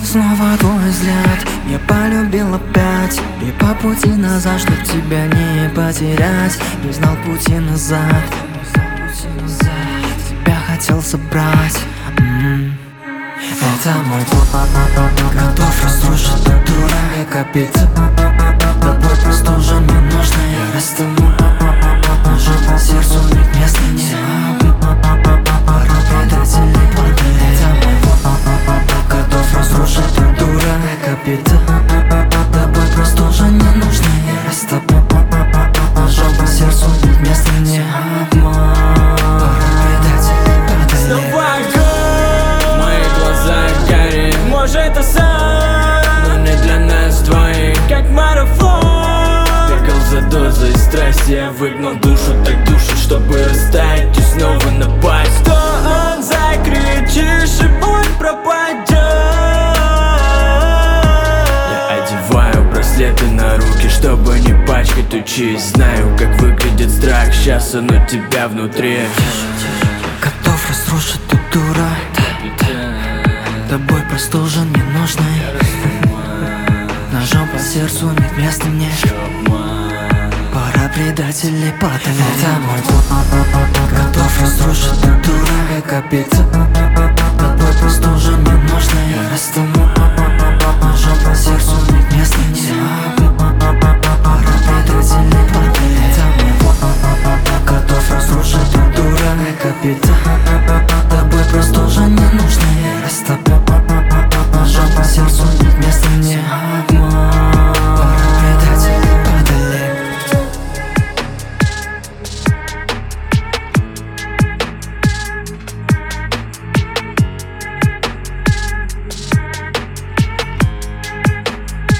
Снова твой взгляд, я полюбил опять. И по пути назад, чтоб тебя не потерять, не знал пути назад. Тебя хотел собрать. Это мой план, готов разрушить эту копить. Тобой просто уже не нужно, я растану. Ножом по сердцу нет места, не пора предателей плоды. Это мой план, готов разрушить эту копить. Тобой просто уже не нужно, я растану. Ножом по сердцу нет места, не пора предателей плоды. Снова огонь, мои глаза горят. Может это сон, но не для нас двоих. Как марафон, бегал за дозой страсти. Я выгнал душу, так душу, чтобы растаять и снова напасть. Что он закричишь, и боль пропадет. Я одеваю браслеты на руки, чтобы не пачкать ту честь. Знаю, как выглядит страх, сейчас он у тебя внутри. Готов разрушить эту дура. Тобой просто уже не нужно. Ножом по сердцу нет места мне. Пора предателей падать. Это мой план, готов разрушить эту дура копить. Тобой просто уже не нужно, я растану. Ножом по сердцу нет места мне. Пора предателей падать. Это мой план, готов разрушить эту дура копить. Тобой просто уже не нужно, я растану.